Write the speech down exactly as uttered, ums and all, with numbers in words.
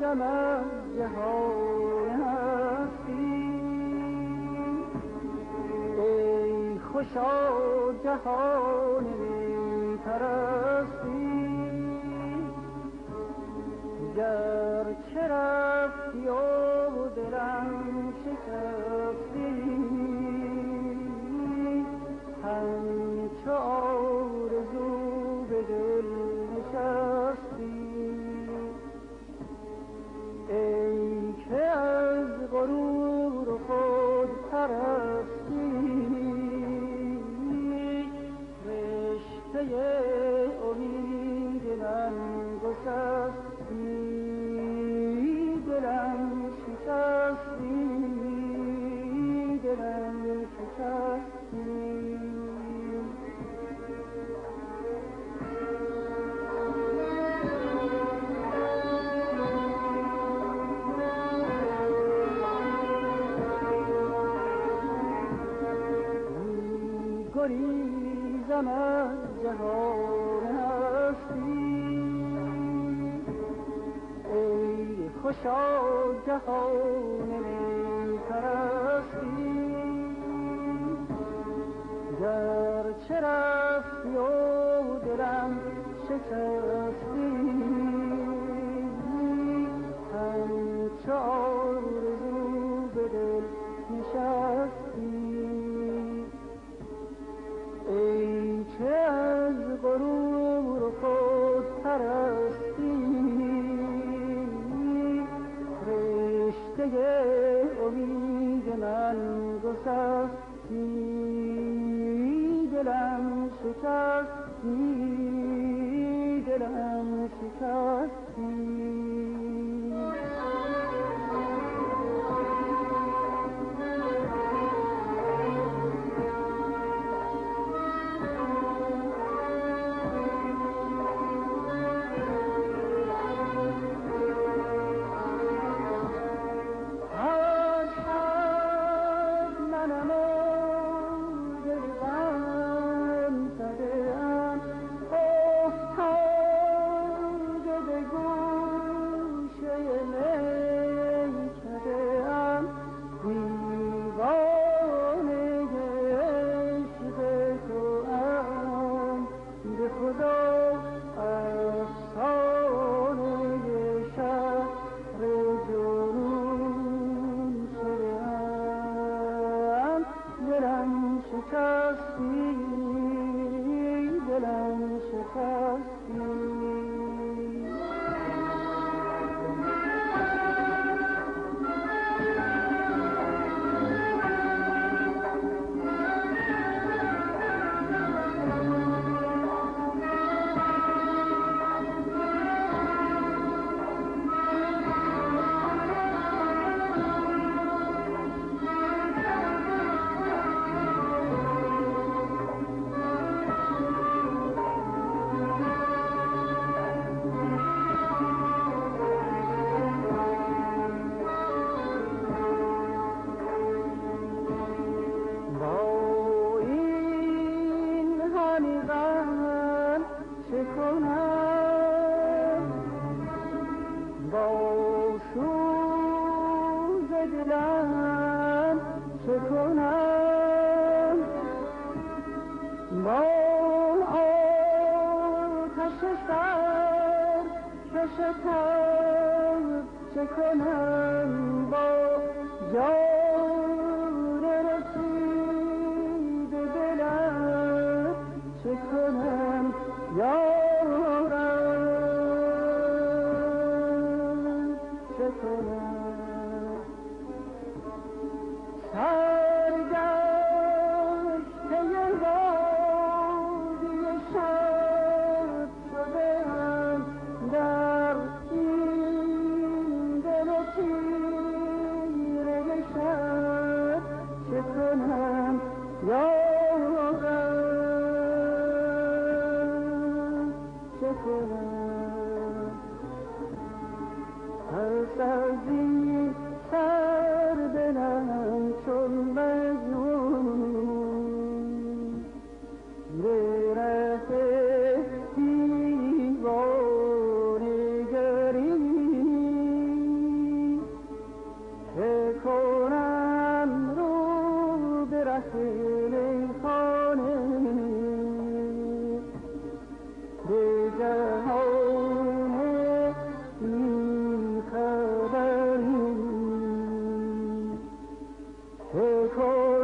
گریزم از جهان هستی، ای خوشا جهان می پرستی، گرچه رفتی و دلم شکستی، همچو آرزو به دل نشستی، ای که از غرور و خود پرستی رشته امید من گسستی، دلم شکستی، دلم شکستی. گریزم از جهان هستی، ای خوشا جهان می پرستی، گرچه رفتی و دلم شکستی، همچو آرزو به دل نشستی، ای که از غرور و خود پرستی رشته امید من گسستی، دلم شکستی، دلم شکستی. در این دل کنم رو به ره میخانه به جهان بیخبری چه کنم